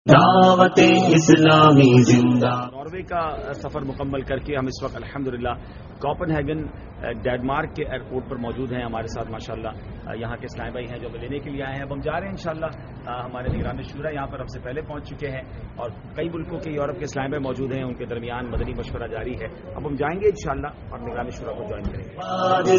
دعوت اسلامی زندہ۔ ناروے کا سفر مکمل کر کے ہم اس وقت الحمدللہ کوپن ہیگن ڈینمارک کے ایئرپورٹ پر موجود ہیں۔ ہمارے ساتھ ماشاءاللہ یہاں کے اسلام بھائی ہیں جو ہمیں لینے کے لیے آئے ہیں۔ اب ہم جا رہے ہیں انشاءاللہ۔ ہمارے نگران شورا یہاں پر ہم سے پہلے پہنچ چکے ہیں اور کئی ملکوں کے یورپ کے اسلام بھائی موجود ہیں، ان کے درمیان مدنی مشورہ جاری ہے۔ اب ہم جائیں گے انشاءاللہ اور نگران شورا کو جوائن کریں گے۔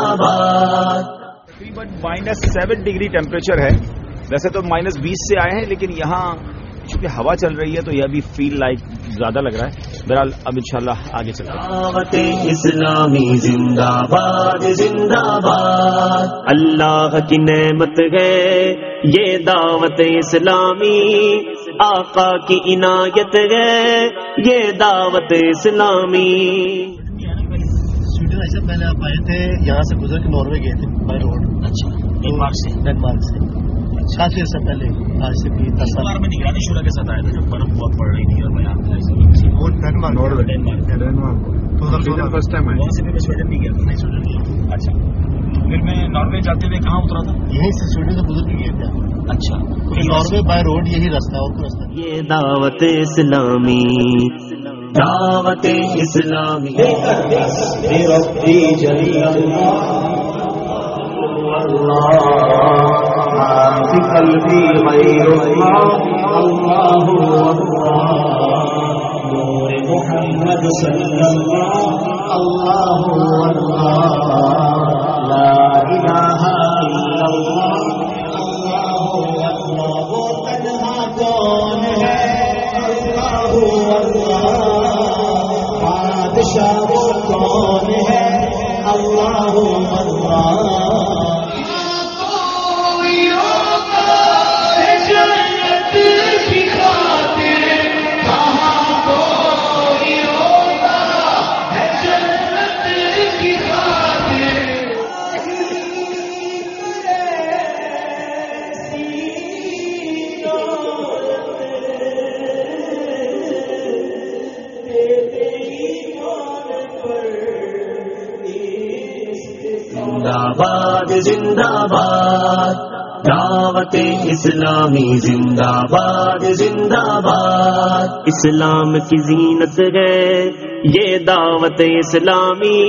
تقریباً -7 ڈگری ٹیمپریچر ہے۔ ویسے تو -20 سے آئے ہیں، لیکن یہاں چونکہ ہوا چل رہی ہے تو یہ بھی فیل لائک زیادہ لگ رہا ہے۔ بہرحال اب انشاءاللہ آگے چلتے ہیں۔ دعوت اسلامی زندہ باد زندہ باد، اللہ کی نعمت ہے یہ دعوت اسلامی، آقا کی عنایت ہے یہ دعوت اسلامی۔ سویڈن ایسے پہلے آپ آئے تھے، یہاں سے گزر کے ناروے گئے تھے بائی روڈ۔ اچھا، ڈینمارک سے کافی عرصہ پہلے، آج سے بھی 10 سال۔ میں نگرانی شورا کے ساتھ آیا تھا جب برف بہت پڑ رہی تھی اور میں فرسٹ ٹائم وہاں سے بھی میں سویڈن نہیں گیا تھا۔ نہیں سویڈن نہیں۔ اچھا، پھر میں ناروے جاتے ہوئے کہاں اترا تھا؟ یہیں سے سویڈن سے گزر کے گئے تھے۔ اچھا، ناروے بائی روڈ یہی راستہ اور کوئی راستہ نہیں۔ یہ دعوت اسلامی، دعوت اسلامی۔ في قلبي غير الله نور محمد صلى الله لا إله إلا الله وہ تنہا کون ہے؟ بادشاہ وہ کون ہے؟ اللہ زندہ باد زندہ باد، دعوت اسلامی زندہ باد زندہ باد۔ اسلام کی زینت ہے یہ دعوت اسلامی،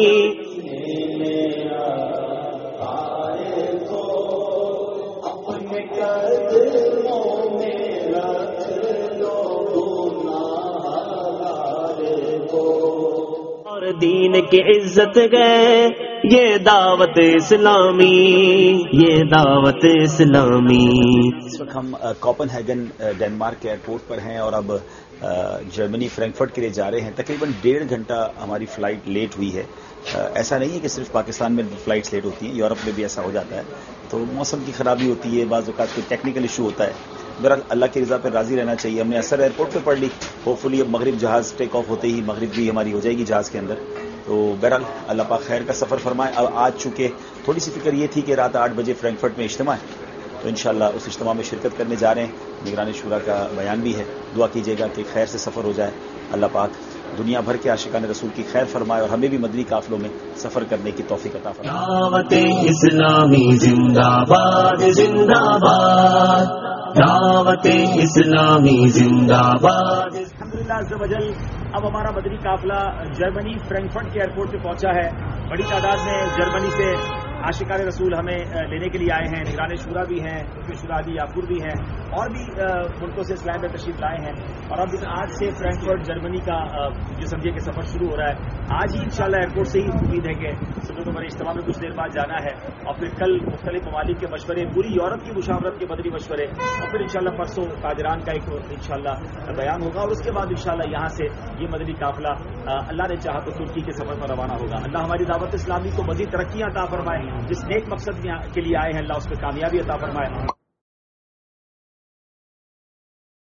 اور دین کی عزت ہے یہ دعوت اسلامی، یہ دعوت اسلامی۔ اس وقت ہم کوپن ہیگن ڈینمارک کے ایئرپورٹ پر ہیں اور اب جرمنی فرینکفرٹ کے لیے جا رہے ہیں۔ تقریباً 1.5 گھنٹہ ہماری فلائٹ لیٹ ہوئی ہے۔ ایسا نہیں ہے کہ صرف پاکستان میں فلائٹس لیٹ ہوتی ہیں، یورپ میں بھی ایسا ہو جاتا ہے، تو موسم کی خرابی ہوتی ہے، بعض اوقات کوئی ٹیکنیکل ایشو ہوتا ہے۔ بہرحال اللہ کی رضا پہ راضی رہنا چاہیے۔ ہم نے اثر ایئرپورٹ پہ پڑھ لی، ہوپ فلی اب مغرب جہاز ٹیک آف ہوتے ہی مغرب بھی ہماری ہو جائے گی جہاز کے اندر۔ تو بہرحال اللہ پاک خیر کا سفر فرمائے۔ اب آج چونکہ تھوڑی سی فکر یہ تھی کہ رات 8 بجے فرینکفرٹ میں اجتماع ہے، تو انشاءاللہ اس اجتماع میں شرکت کرنے جا رہے ہیں۔ نگران شورا کا بیان بھی ہے، دعا کیجیے گا کہ خیر سے سفر ہو جائے۔ اللہ پاک دنیا بھر کے عاشقان رسول کی خیر فرمائے اور ہمیں بھی مدنی قافلوں میں سفر کرنے کی توفیق عطا فرمائے۔ دعوت اسلامی زندہ باد زندہ باد، دعوت اسلامی زندہ باد۔ الحمدللہ عز و جل اب ہمارا مدنی قافلہ جرمنی فرینکفرٹ کے ایئرپورٹ پہ پہنچا ہے۔ بڑی تعداد میں جرمنی سے عاشقان رسول ہمیں لینے کے لیے آئے ہیں۔ نگران شورا بھی ہیں، شورا علی یاقور بھی ہیں، اور بھی ملکوں سے اسلام میں تشریف لائے ہیں۔ اور اب آج سے فرینکفرٹ جرمنی کا جو سمجھے کہ سفر شروع ہو رہا ہے۔ آج ہی انشاءاللہ ایئرپورٹ سے ہی امید ہے کہ سنت عمر اجتماع میں کچھ دیر بعد جانا ہے، اور پھر کل مختلف ممالک کے مشورے، پوری یورپ کی مشاورت کے مدنی مشورے، اور پھر انشاءاللہ پرسوں تاجران کا ایک انشاءاللہ بیان ہوگا، اور اس کے بعد انشاءاللہ یہاں سے یہ مدنی قافلہ اللہ نے چاہا تو ترکی کے سفر پر روانہ ہوگا۔ اللہ ہماری دعوت اسلامی کو مزید ترقیاں عطا فرمائے، جس نیک مقصد کے لیے آئے ہیں اللہ اس پہ کامیابی عطا فرمائے۔